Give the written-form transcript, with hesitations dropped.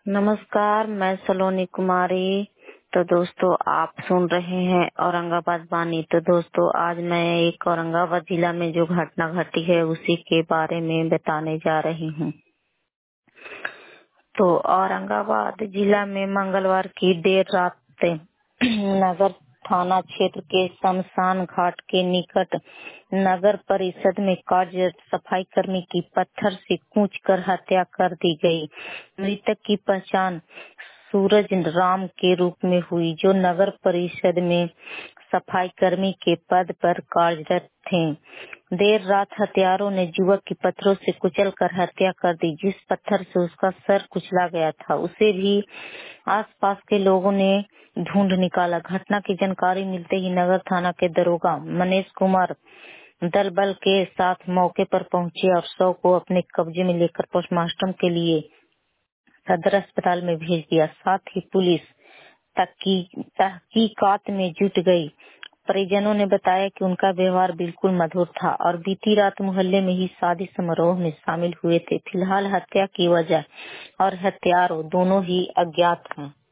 नमस्कार, मैं सलोनी कुमारी। तो दोस्तों, आप सुन रहे हैं औरंगाबाद बानी। तो दोस्तों, आज मैं एक औरंगाबाद जिला में जो घटना घटी है उसी के बारे में बताने जा रही हूँ। तो औरंगाबाद जिला में मंगलवार की देर रात नगर थाना क्षेत्र के शमशान घाट के निकट नगर परिषद में कार्यरत सफाई कर्मी की पत्थर से कूचकर हत्या कर दी गई। मृतक की पहचान सूरज राम के रूप में हुई, जो नगर परिषद में सफाई कर्मी के पद पर कार्यरत थे। देर रात हत्यारों ने युवक की पत्थरों से कुचलकर हत्या कर दी। जिस पत्थर से उसका सर कुचला गया था, उसे भी आसपास के लोगों ने ढूंढ निकाला। घटना की जानकारी मिलते ही नगर थाना के दरोगा मनीष कुमार दल बल के साथ मौके पर पहुंचे और शव को अपने कब्जे में लेकर पोस्टमार्टम के लिए सदर अस्पताल में भेज दिया। साथ ही पुलिस तहकीकात में जुट गई। परिजनों ने बताया कि उनका व्यवहार बिल्कुल मधुर था और बीती रात मोहल्ले में ही शादी समारोह में शामिल हुए थे। फिलहाल हत्या की वजह और हत्यारों दोनों ही अज्ञात हैं।